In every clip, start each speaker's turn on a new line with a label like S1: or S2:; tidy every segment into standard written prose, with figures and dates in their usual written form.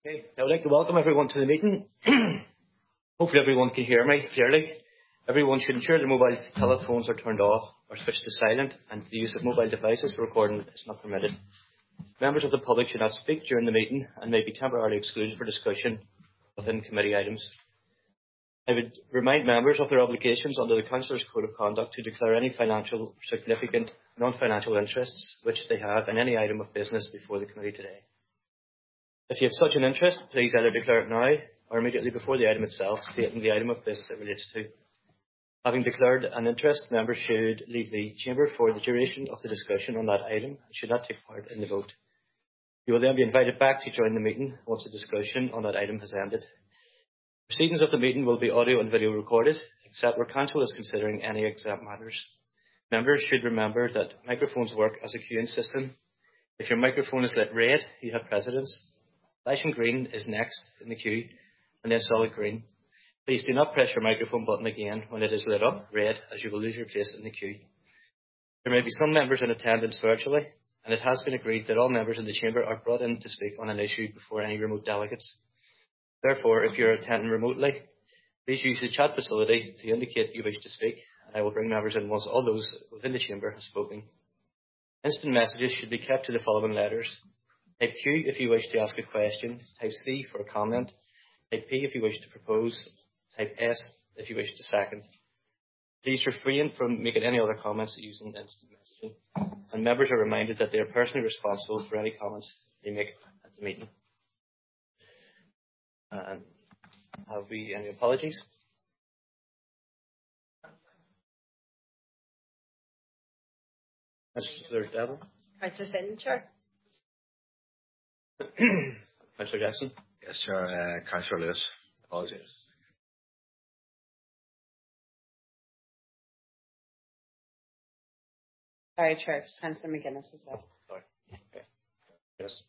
S1: Okay, I would like to welcome everyone to the meeting. Hopefully everyone can hear me clearly. Everyone should ensure their mobile telephones are turned off or switched to silent, and the use of mobile devices for recording is not permitted. Members of the public should not speak during the meeting and may be temporarily excluded for discussion within committee items. I would remind members of their obligations under the Councillors' Code of Conduct to declare any financial or significant non-financial interests which they have in any item of business before the committee today. If you have such an interest, please either declare it now or immediately before the item itself, stating the item of business it relates to. Having declared an interest, members should leave the chamber for the duration of the discussion on that item and should not take part in the vote. You will then be invited back to join the meeting once the discussion on that item has ended. Proceedings of the meeting will be audio and video recorded, except where council is considering any exempt matters. Members should remember that microphones work as a queuing system. If your microphone is lit red, you have precedence. Flashing green is next in the queue, and then solid green. Please do not press your microphone button again when it is lit up red, as you will lose your place in the queue. There may be some members in attendance virtually, and it has been agreed that all members in the chamber are brought in to speak on an issue before any remote delegates. Therefore, if you are attending remotely, please use the chat facility to indicate you wish to speak, and I will bring members in once all those within the chamber have spoken. Instant messages should be kept to the following letters. Type Q if you wish to ask a question, type C for a comment, type P if you wish to propose, type S if you wish to second. Please refrain from making any other comments using instant messaging, and members are reminded that they are personally responsible for any comments they make at the meeting. Have we any apologies? Councillor Devlin?
S2: Councillor Finn, Chair.
S1: Councillor Jackson?
S3: Yes, Chair. Councillor Lewis. Apologies.
S2: Sorry, Chair. Councillor McGuinness as well.
S1: Sorry. Okay. Yes.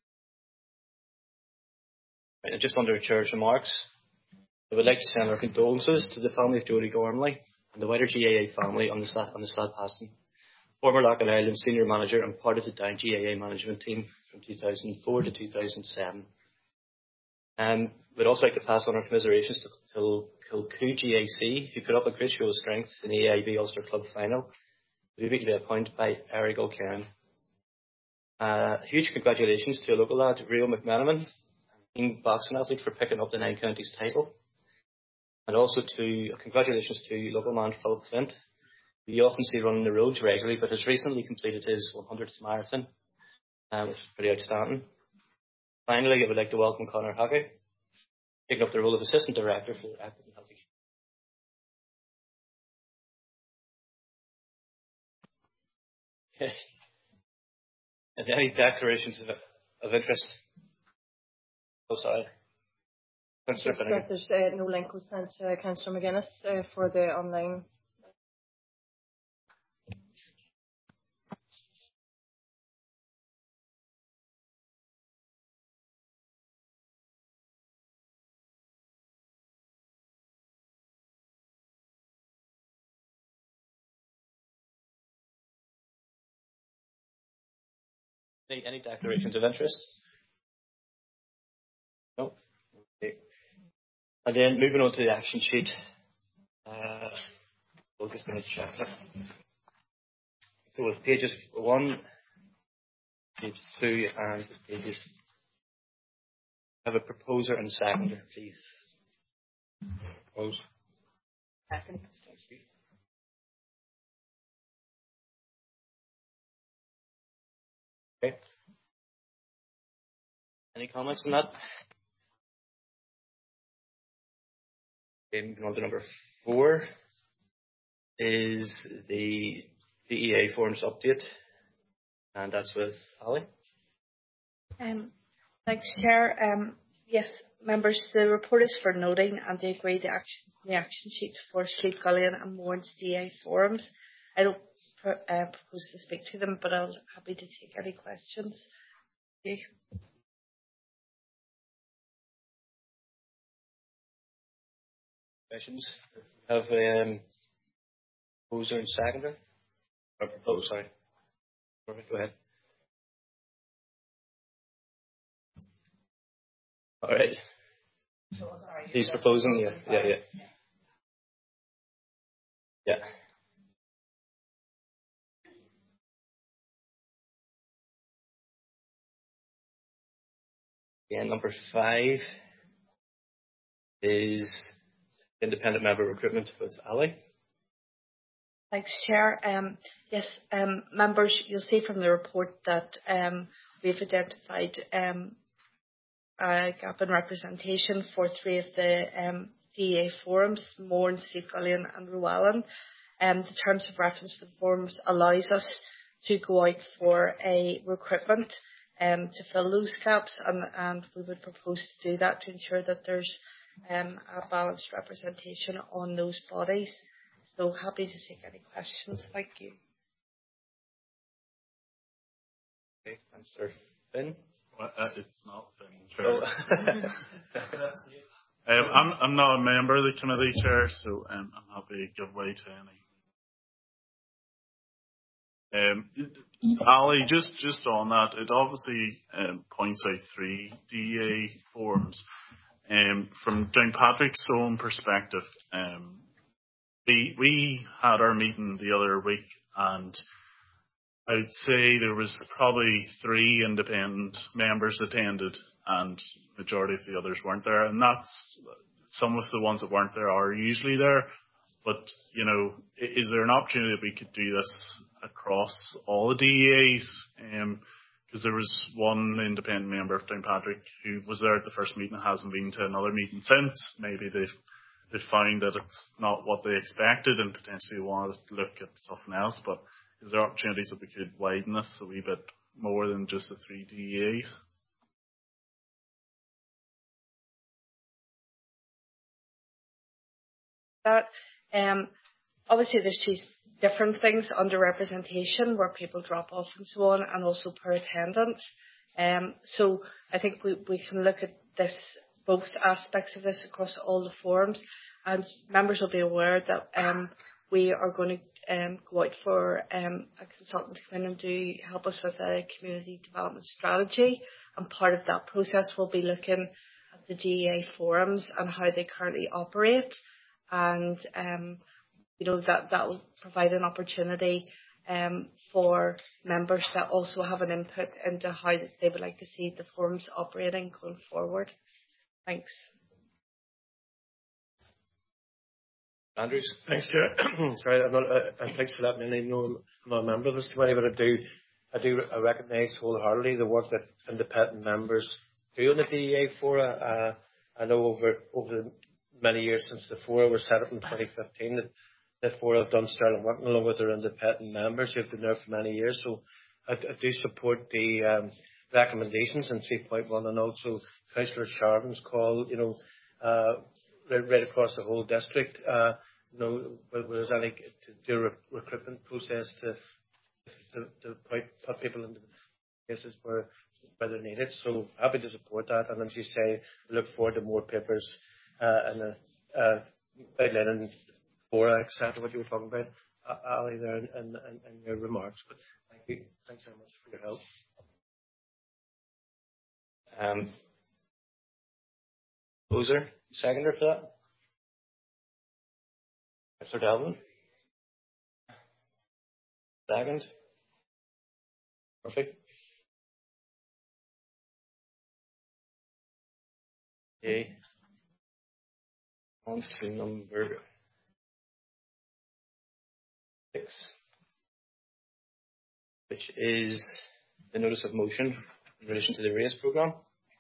S1: Right, just under the Chair's remarks, I would like to send our condolences to the family of Jodie Gormley and the wider GAA family on the sad passing. Former Loughlin Island Senior Manager and part of the Down GAA management team from 2004 to 2007. We'd also like to pass on our commiserations to Kilcoo GAC, who put up a great show of strength in the AIB Ulster Club final, to be beaten by a point by Eric O'Kane. Huge congratulations to a local lad, Rio McManaman, team boxing athlete, for picking up the Nine Counties title. And also congratulations to local man Philip Flint, who you often see running the roads regularly, but has recently completed his 100th marathon, which is pretty outstanding. Finally, I would like to welcome Conor Hockey, taking up the role of Assistant Director for Equity and Health. Okay. And any declarations of interest? Oh, sorry.
S4: There's no link was sent to Councillor McGuinness for the online.
S1: Any declarations of interest? No. Okay. And then moving on to the action sheet. We're just going to check that. So with pages 1, page 2, and pages. Have a proposer and seconder, please. Propose.
S2: Second.
S1: Okay. Any comments on that? Okay, moving on to number 4 is the DEA forms update, and that's with Holly.
S5: Thanks, Chair. Yes, members, the report is for noting, and they agree the action sheets for Sleep Gullion and Mourns DEA forums. I don't propose to speak to them, but I'm happy to take any questions. Okay.
S1: Questions? Have proposer and seconder? Or propose, sorry. Perfect, go ahead. All right. He's proposing, yeah. Yeah, number 5 is independent member recruitment with Ali.
S5: Thanks, Chair. Yes, members, you'll see from the report that we've identified a gap in representation for 3 of the DEA forums, Mourne, Sleafgullion and Rowallan. The terms of reference for the forums allows us to go out for a recruitment to fill those gaps, and we would propose to do that to ensure that there's a balanced representation on those bodies. So happy to take any questions. Thank you.
S1: Okay, Councillor Finn.
S6: Well, it's not Finn, Chair. I'm not a member of the committee, Chair, so I'm happy to give way to any. Ali, just on that, it obviously points out 3 DEA forums. From Downpatrick's own perspective, we had our meeting the other week, and I'd say there was probably 3 independent members attended, and majority of the others weren't there. And that's some of the ones that weren't there are usually there. But you know, is there an opportunity that we could do this across all the DEAs? Because there was one independent member of Downpatrick who was there at the first meeting and hasn't been to another meeting since. Maybe they find that it's not what they expected and potentially want to look at something else. But is there opportunities that we could widen this a wee bit more than just the 3 DEAs?
S5: That obviously there's 2 different things: underrepresentation, where people drop off and so on, and also per attendance. So I think we can look at this, both aspects of this across all the forums, and members will be aware that we are going to go out for a consultant to come in and help us with a community development strategy, and part of that process will be looking at the DEA forums and how they currently operate, and you know, that will provide an opportunity for members that also have an input into how they would like to see the forums operating going forward. Thanks.
S1: Andrews.
S7: Thanks, Chair. Sorry, and thanks for letting me know I'm not a member of this committee, but I recognise wholeheartedly the work that independent members do on the DEA fora. I know over many years since the fora were set up in 2015 that the fora have done sterling work along with their independent members who have been there for many years. So I do support the recommendations in 3.1 and also Councillor Sharvin's call, you know, right across the whole district, you know, where there's any to do a recruitment process to put people into places where they're needed. So happy to support that. And as you say, we look forward to more papers and the guideline and fora, etc. What you were talking about, Ali, there and your remarks. But thank you. Thanks so much for your help.
S1: Boozer, seconder for that? Mr. Delvin? Second? Perfect. Okay. On to number 6, which is the notice of motion in relation to the RAISE programme.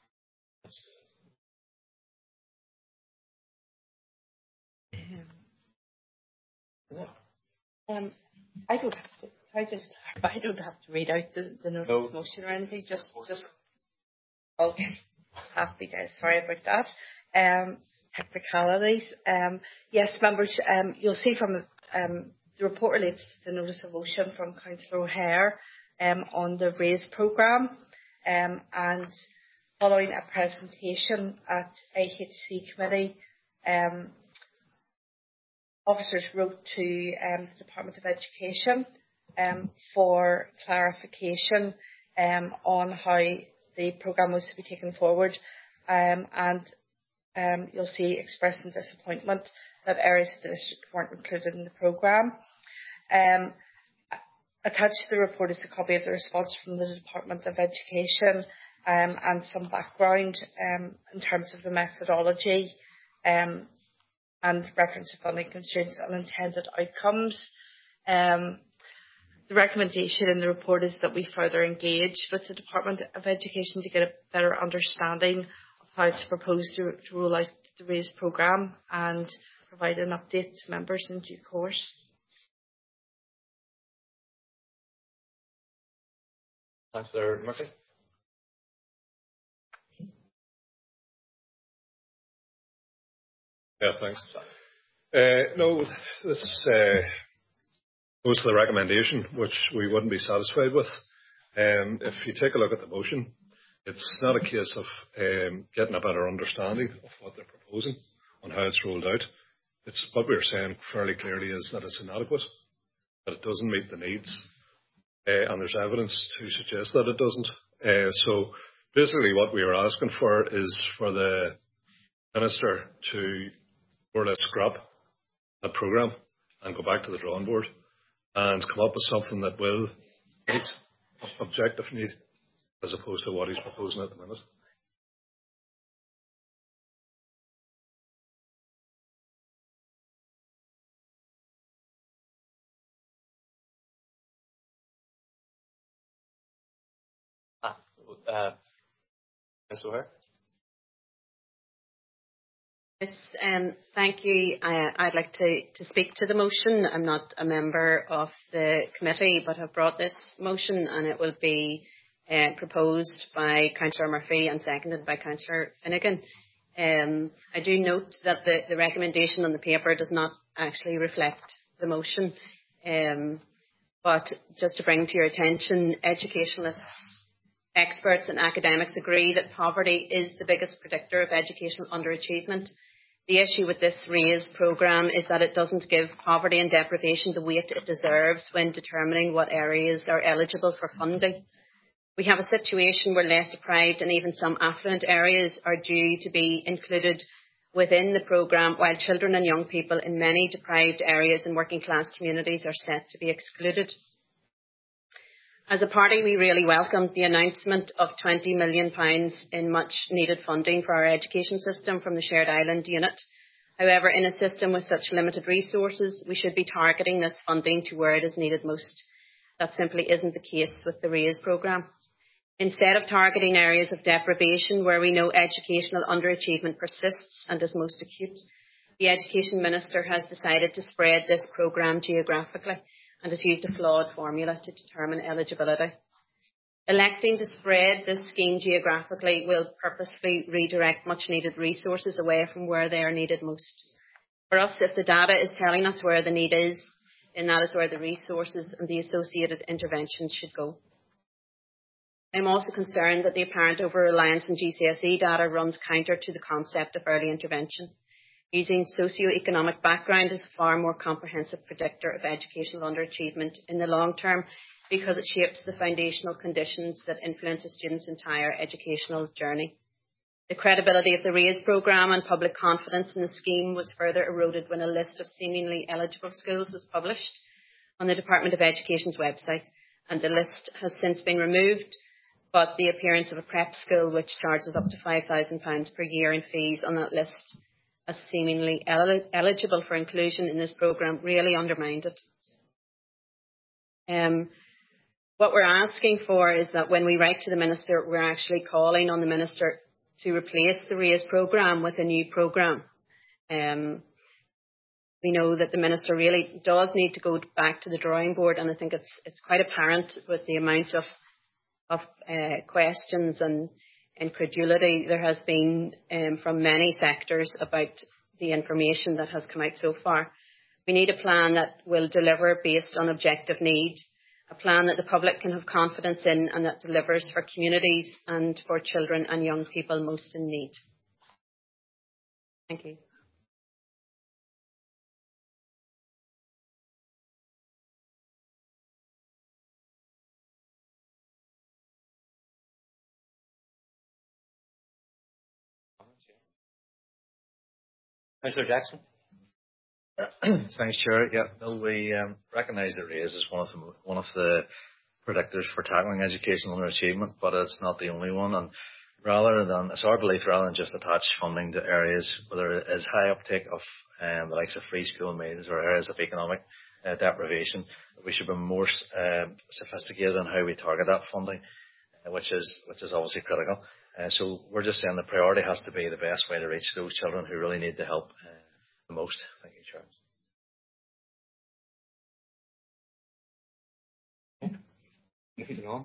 S5: I don't have to read out the notice of motion or anything. Just okay. Happy days. Sorry about that. Technicalities. Yes, members. You'll see from the report relates to the notice of motion from Councillor O'Hare on the RAISE programme, and following a presentation at AHC committee. Officers wrote to the Department of Education for clarification on how the programme was to be taken forward, and you'll see expressing disappointment that areas of the district weren't included in the programme. Attached to the report is a copy of the response from the Department of Education and some background in terms of the methodology and reference to funding constraints and intended outcomes. The recommendation in the report is that we further engage with the Department of Education to get a better understanding of how it's proposed to roll out the RAISE programme and provide an update to members in due course.
S1: Councillor Murphy.
S8: Yeah, thanks. No, this goes to the recommendation, which we wouldn't be satisfied with. If you take a look at the motion, it's not a case of getting a better understanding of what they're proposing on how it's rolled out. It's what we're saying fairly clearly is that it's inadequate, that it doesn't meet the needs, and there's evidence to suggest that it doesn't. So basically what we are asking for is for the Minister to more or less scrap that programme and go back to the drawing board and come up with something that will meet objective need as opposed to what he's proposing at the minute.
S1: Councillor O'Hare.
S2: Yes, thank you. I'd like to speak to the motion. I'm not a member of the committee, but have brought this motion, and it will be proposed by Councillor Murphy and seconded by Councillor Finnegan. I do note that the recommendation on the paper does not actually reflect the motion, but just to bring to your attention, educationalists, experts and academics agree that poverty is the biggest predictor of educational underachievement. The issue with this RAISE programme is that it doesn't give poverty and deprivation the weight it deserves when determining what areas are eligible for funding. We have a situation where less deprived and even some affluent areas are due to be included within the programme, while children and young people in many deprived areas and working class communities are set to be excluded. As a party, we really welcomed the announcement of £20 million in much needed funding for our education system from the Shared Island unit. However, in a system with such limited resources, we should be targeting this funding to where it is needed most. That simply isn't the case with the RAISE programme. Instead of targeting areas of deprivation where we know educational underachievement persists and is most acute, the Education Minister has decided to spread this programme geographically and has used a flawed formula to determine eligibility. Electing to spread this scheme geographically will purposefully redirect much needed resources away from where they are needed most. For us, if the data is telling us where the need is, then that is where the resources and the associated interventions should go. I'm also concerned that the apparent over-reliance on GCSE data runs counter to the concept of early intervention. Using socio-economic background is a far more comprehensive predictor of educational underachievement in the long term because it shapes the foundational conditions that influence a student's entire educational journey. The credibility of the RAISE programme and public confidence in the scheme was further eroded when a list of seemingly eligible schools was published on the Department of Education's website, and the list has since been removed, but the appearance of a prep school which charges up to £5,000 per year in fees on that list as seemingly eligible for inclusion in this programme really undermined it. What we're asking for is that when we write to the Minister, we're actually calling on the Minister to replace the RAISE programme with a new programme. We know that the Minister really does need to go back to the drawing board, and I think it's quite apparent with the amount of questions and incredulity there has been from many sectors about the information that has come out so far. We need a plan that will deliver based on objective need, a plan that the public can have confidence in and that delivers for communities and for children and young people most in need. Thank you.
S1: Councillor Jackson.
S3: Thanks, Chair. Yeah, no, we recognise that RAISE is one of the predictors for tackling educational underachievement, but it's not the only one. And it's our belief, rather than just attach funding to areas where there is high uptake of the likes of free school meals or areas of economic deprivation, we should be more sophisticated in how we target that funding, which is obviously critical. So we're just saying the priority has to be the best way to reach those children who really need the help the most. Thank you, Chair.
S1: Anything on?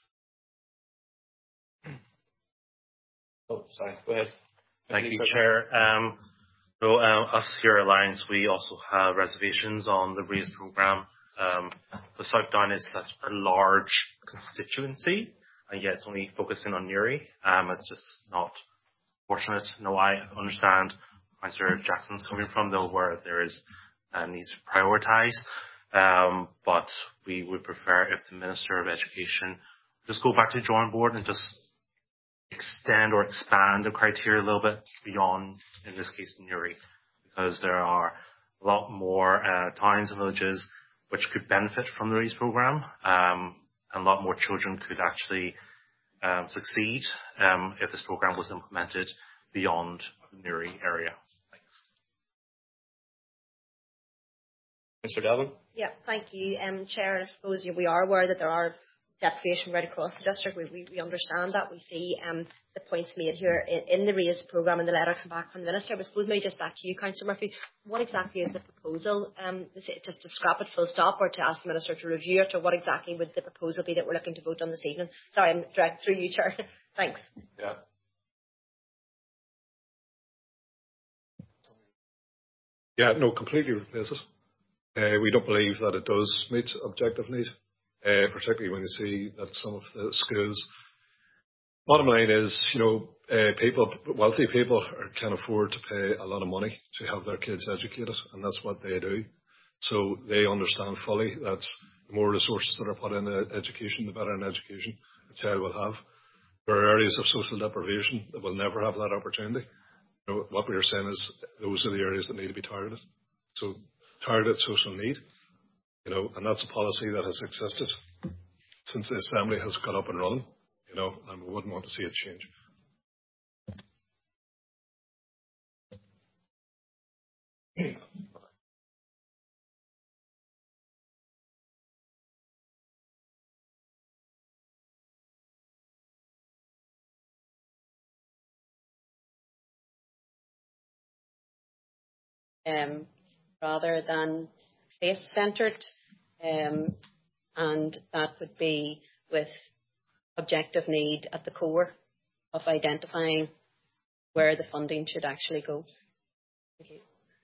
S1: Oh, sorry. Go ahead.
S9: Thank you, Chair. Us here at Alliance, we also have reservations on the RAISE programme. The South Down is such a large constituency, and yet it's only focusing on Newry. It's just not fortunate. No, I understand Councillor Jackson's coming from, though, where there is needs to prioritise. But we would prefer if the Minister of Education just go back to the drawing board and just extend or expand the criteria a little bit beyond, in this case, Newry, because there are a lot more towns and villages which could benefit from the RAISE programme, and a lot more children could actually succeed if this programme was implemented beyond the Newry area. Thanks.
S1: Mr. Delvin.
S10: Yeah, thank you, Chair. I suppose we are aware that there are deprivation right across the district. We understand that. We see the points made here in the RAISE programme and the letter come back from the Minister. But I suppose maybe just back to you, Councillor Murphy. What exactly is the proposal? Is it just to scrap it full stop, or to ask the Minister to review it, or what exactly would the proposal be that we're looking to vote on this evening? Sorry, I'm direct through you, Chair. Thanks.
S3: Yeah.
S8: Yeah, no, completely replace it. We don't believe that it does meet objective need, particularly when you see that some of the schools. Bottom line is, wealthy people can afford to pay a lot of money to have their kids educated, and that's what they do. So they understand fully that the more resources that are put into education, the better an education a child will have. There are areas of social deprivation that will never have that opportunity. What we are saying is those are the areas that need to be targeted. So targeted social need, and that's a policy that has existed since the Assembly has got up and running, and we wouldn't want to see it change.
S2: Rather than place-centred, and that would be with objective need at the core of identifying where the funding should actually go. Thank you.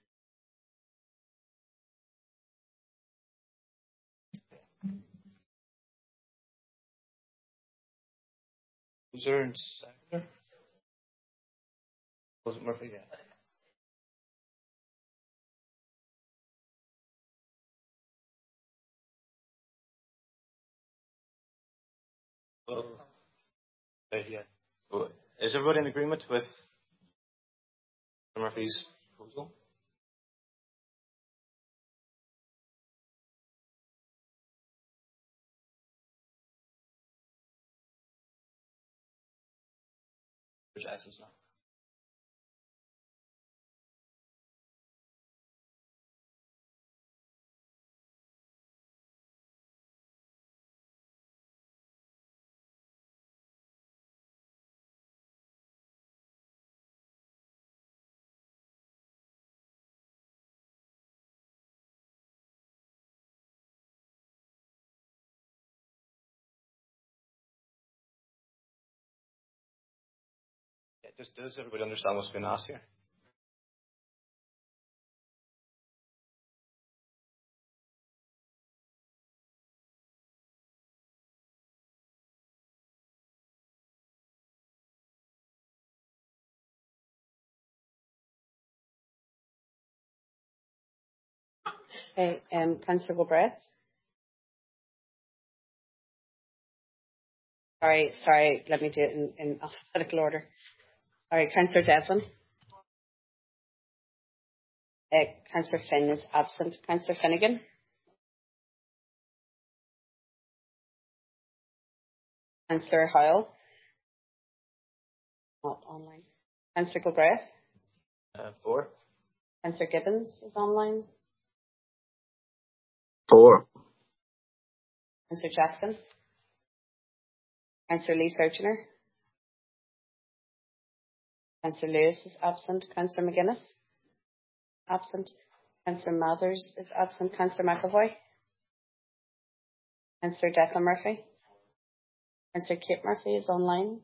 S1: Was there a seconder? Was it Murphy? Yeah. Yeah. Is everybody in agreement with Murphy's proposal? Jackson's not. Does everybody understand what's being asked here?
S2: Okay, Councillor Galbraith. Sorry, let me do it in alphabetical order. All right, Councillor Devlin. Councillor Finn is absent. Councillor Finnegan. Councillor Howell. Not online. Councillor Gilbreth.
S1: 4.
S2: Councillor Gibbons is online.
S11: 4.
S2: Councillor Jackson. Councillor Lee Searchner. Councillor Lewis is absent. Councillor McGuinness. Absent. Councillor Mathers is absent. Councillor McAvoy. Councillor Declan Murphy. Councillor Kate Murphy is online.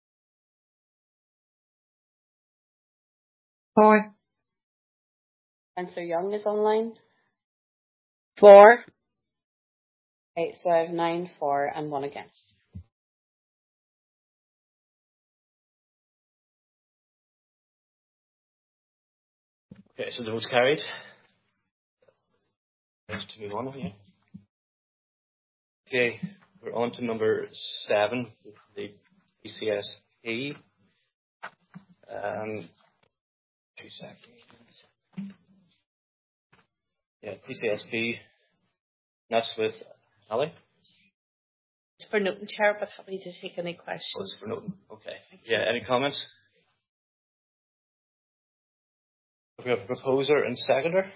S11: 4.
S2: Councillor Young is online.
S11: 4.
S2: Okay, so I have 9 for and 1 against.
S1: Okay, so the vote's carried. There's to move on here. Okay, we're on to number 7, the PCSP. 2 seconds. Yeah, PCSP. That's with Ali.
S5: It's for Newton, Chair, but happy to take any questions.
S1: Oh, it's for Newton. Okay. Yeah, any comments? We have a proposer and seconder.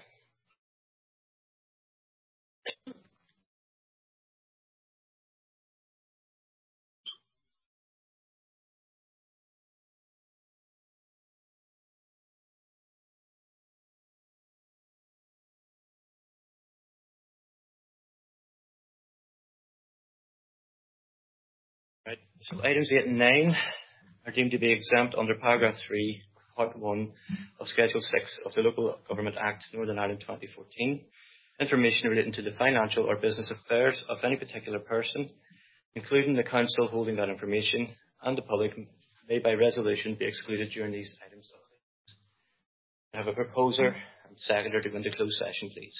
S1: Right. So items 8 and 9 are deemed to be exempt under paragraph 3, part 1 of Schedule 6 of the Local Government Act, Northern Ireland 2014. Information relating to the financial or business affairs of any particular person, including the council holding that information, and the public may by resolution be excluded during these items. I have a proposer and seconder to go into closed session, please.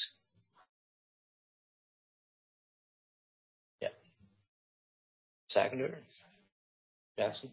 S1: Yeah. Seconder. Jackson.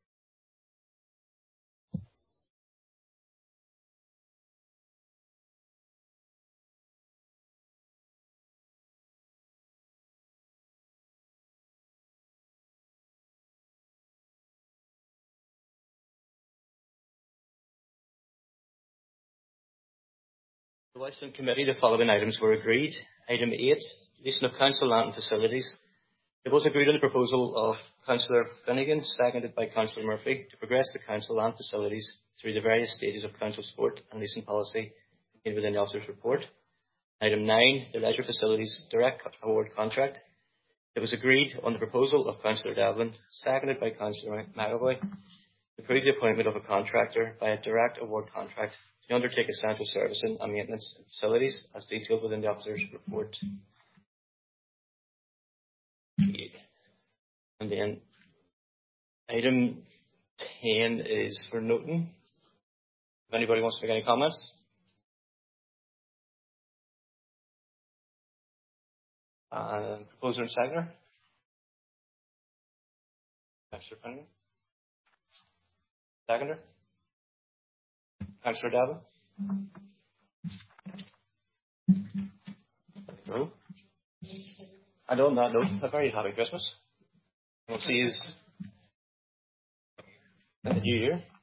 S1: The Western Committee, the following items were agreed. Item 8, leasing of council land and facilities. It was agreed on the proposal of Councillor Finnegan, seconded by Councillor Murphy, to progress the council land facilities through the various stages of council support and leasing policy contained within the officer's report. Item 9, the leisure facilities direct award contract. It was agreed on the proposal of Councillor Devlin, seconded by Councillor McAvoy, to approve the appointment of a contractor by a direct award contract to undertake essential servicing and maintenance in facilities as detailed within the officer's report. And then item 10 is for Newton. If anybody wants to make any comments. Proposer and seconder. Councillor Finnegan. Seconder. Councillor Davin. No. And on that note, a very happy Christmas. We'll see you in the new year.